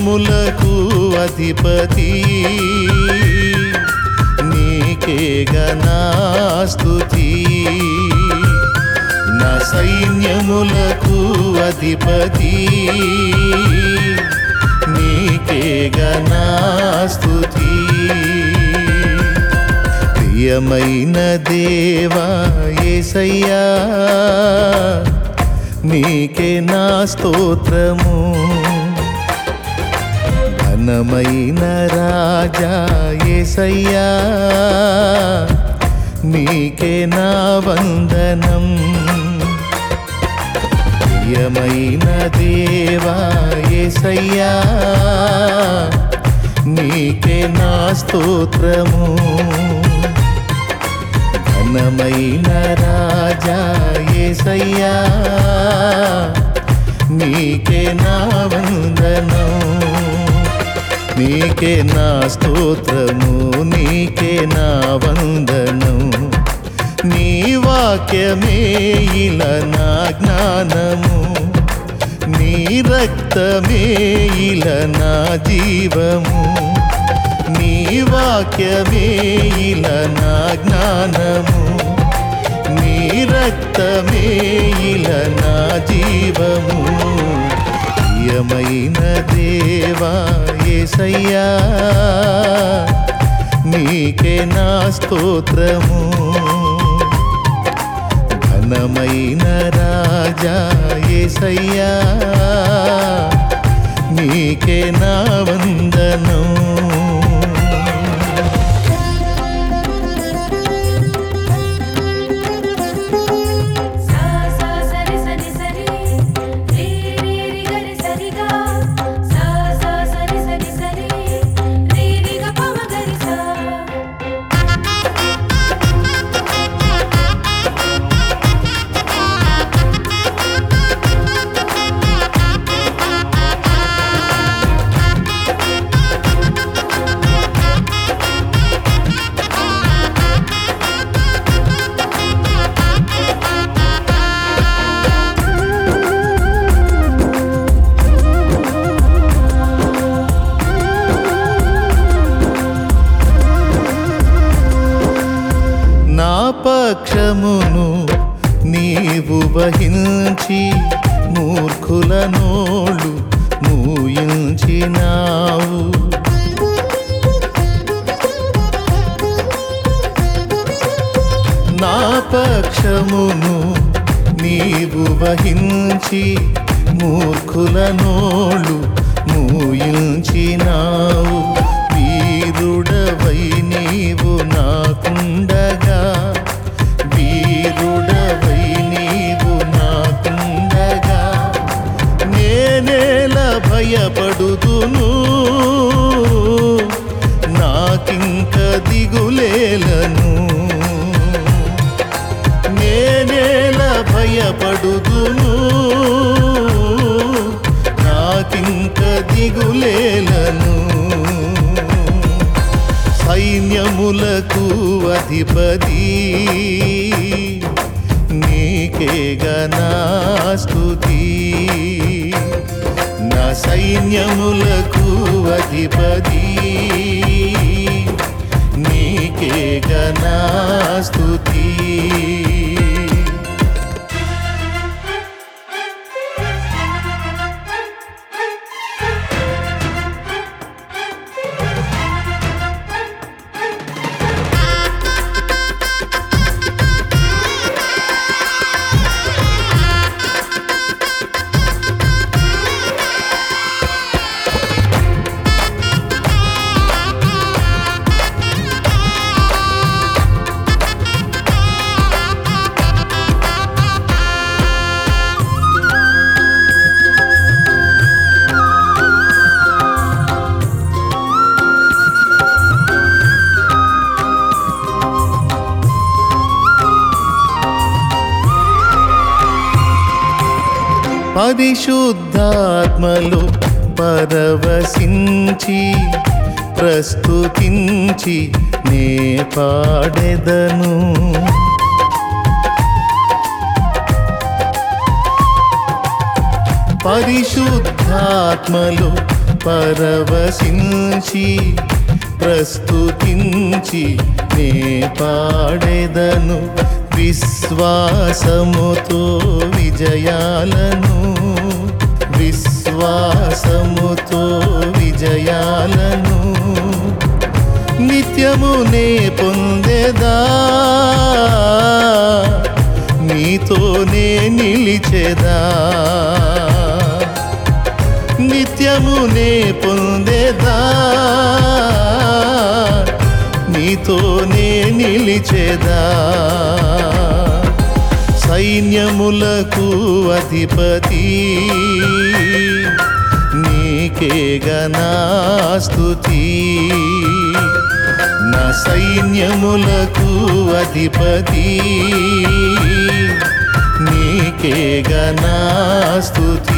సైన్యములకు అధిపతి నీకేగా నా స్తుతి నా సైన్యములకు అధిపతి నీకేగా నా స్తుతి ప్రియమైన దేవా యేసయ్యా నీకే నా స్తోత్రము ఘనమైన రాజా యేసయ్యా నీకే నా వందనం ప్రియమైన దేవా యేసయ్యా నీకే నా స్తోత్రము ఘనమైన రాజా యేసయ్యా నీకే నా వందనం నీకే నా స్తోత్రము నీకే నా వందనం నీ వాక్యమే ఇలా నా జ్ఞానము నీ రక్తమే ఇలా నా జీవము నీ వాక్యమే ఇలా నా జ్ఞానము నీ రక్తమే ఇలా నా జీవము ప్రియమైన దేవా యేసయ్యా నీకే నా స్తోత్రము ఘనమైన రాజా యేసయ్యా నీకే నా వందనం పక్షమును నీవు వహించి మూర్ఖుల నోళ్ళు మూయించినావు నా పక్షమును నీవు వహించి మూర్ఖుల నోళ్ళు మూయించినావు వీరుడవై నీవు నాకుండగా వీరుడవై నీవు నాకుండగా నేనేల భయపడుదును నాకింక దిగులేలను నేనేల భయపడుదును నాకింక దిగులేలను సైన్యములకు అధిపతి నీకేగా నా స్తుతి నా సైన్యములకు అధిపతి నీకేగా నా స్తుతి పరిశుద్ధాత్మలో పరవశించి ప్రస్తుతించి నే పాడెదను పరిశుద్ధాత్మలో పరవశించి ప్రస్తుతించి నే పాడెదను విశ్వాసముతో విజయాలను విశ్వాసముతో విజయాలను నిత్యము నే పొందెదా నీతోనే నిలిచెదా నిత్యము నే పొందెదా నీతోనే నిలిచెదా సైన్యములకు అధిపతి నీకేగా నా స్తుతి నా సైన్యములకు అధిపతి నీకేగా నా స్తుతి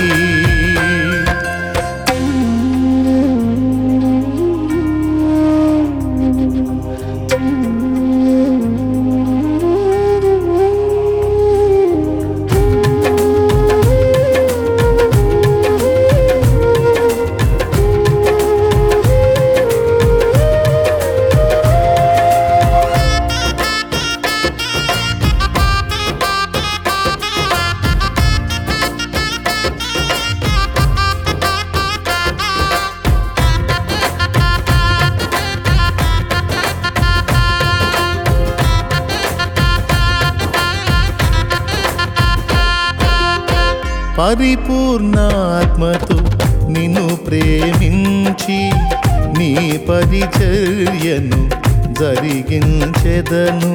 పరిపూర్ణాత్మతో నిన్ను ప్రేమించి నీ పరిచర్యను జరిగించెదను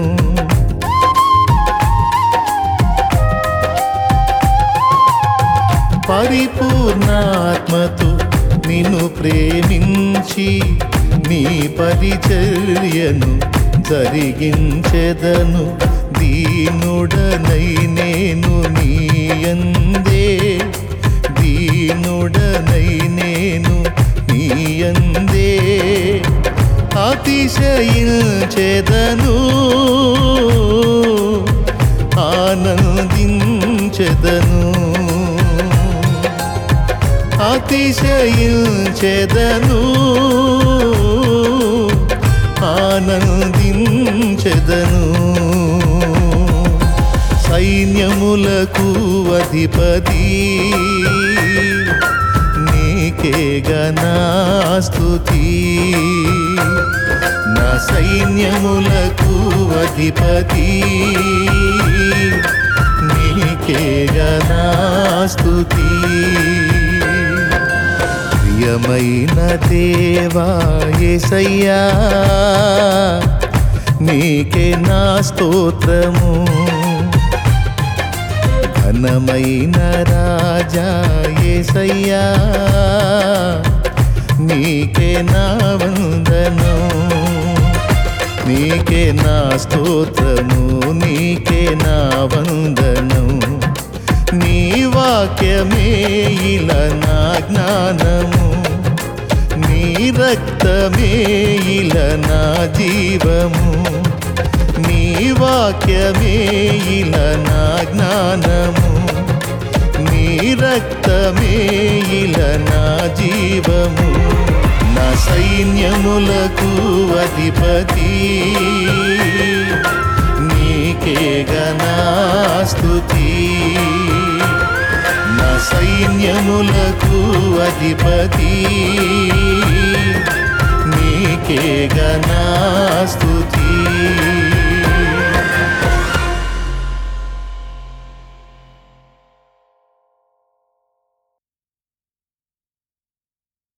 పరిపూర్ణాత్మతో నిన్ను ప్రేమించి నీ పరిచర్యను జరిగించెదను దీనుడనై నేను నీయందే దీనుడనై నేను నీయందే అతిశయించెదను ఆనందించెదను అతిశయించెదను ఆనందించెదను సైన్యములకు అధిపతి నీకేగా నా స్తుతి నా సైన్యములకు అధిపతి నీకేగా నా స్తుతి ప్రియమైన దేవా యేసయ్యా నీకే నా స్తోత్రము ఘనమైన రాజా యేసయ్యా నీకే నా వందనం నీకే నా స్తోత్రము నీకే నా వందనం నీ వాక్యమే ఇలా నా జ్ఞానము నీ రక్తమే ఇలా నా జీవము నీ వాక్యమే ఇలా నా జ్ఞానము నీ రక్తమే ఇలా నా జీవము నా సైన్యములకు అధిపతి నీకేగా నా స్తుతి నా సైన్యములకు అధిపతి నీకేగా నా స్తుతి